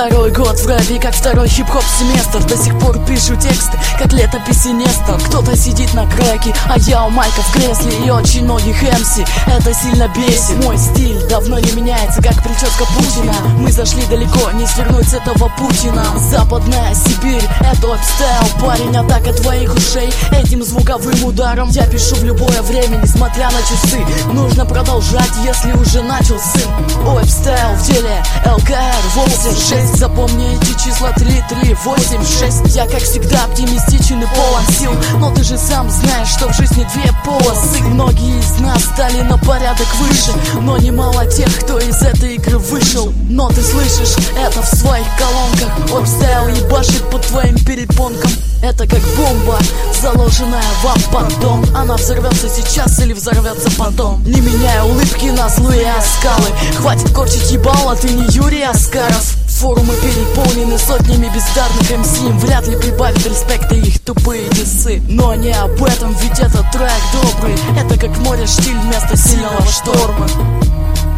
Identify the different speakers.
Speaker 1: Второй год в рэпе, как второй хип-хоп семестр. До сих пор пишу тексты, как летописи Нестор. Кто-то сидит на крэке, а я у майка в кресле. И очень многих МС это сильно бесит. Мой стиль давно не меняется, как прическа Путина. Мы зашли далеко, не свернуть с этого Путина. Западная Сибирь, это обстайл, парень, атака твоих ушей. Этим звуковым ударом я пишу в любое время, несмотря на часы. Нужно продолжать, если уже начал сын. Обстайл в деле, ЛКР 86. Запомни эти числа 3, 3, 8, 6. Я как всегда оптимистичен и полон сил. Но ты же сам знаешь, что в жизни две полосы. Многие из нас стали на порядок выше, но немало тех, кто из этой игры вышел. Но ты слышишь это в своих колонках. Обстайл ебашит по твоим перепонкам. Это как бомба, заложенная вам под дом. Она взорвется сейчас или взорвется потом. Не меняя улыбки на злые оскалы. Хватит корчить ебало, ты не Юрий Аскаров. Форумы переполнены сотнями бездарных МС. Им вряд ли прибавит респекта их тупые дисы. Но не об этом, ведь этот трек добрый. Это как море штиль вместо сильного шторма.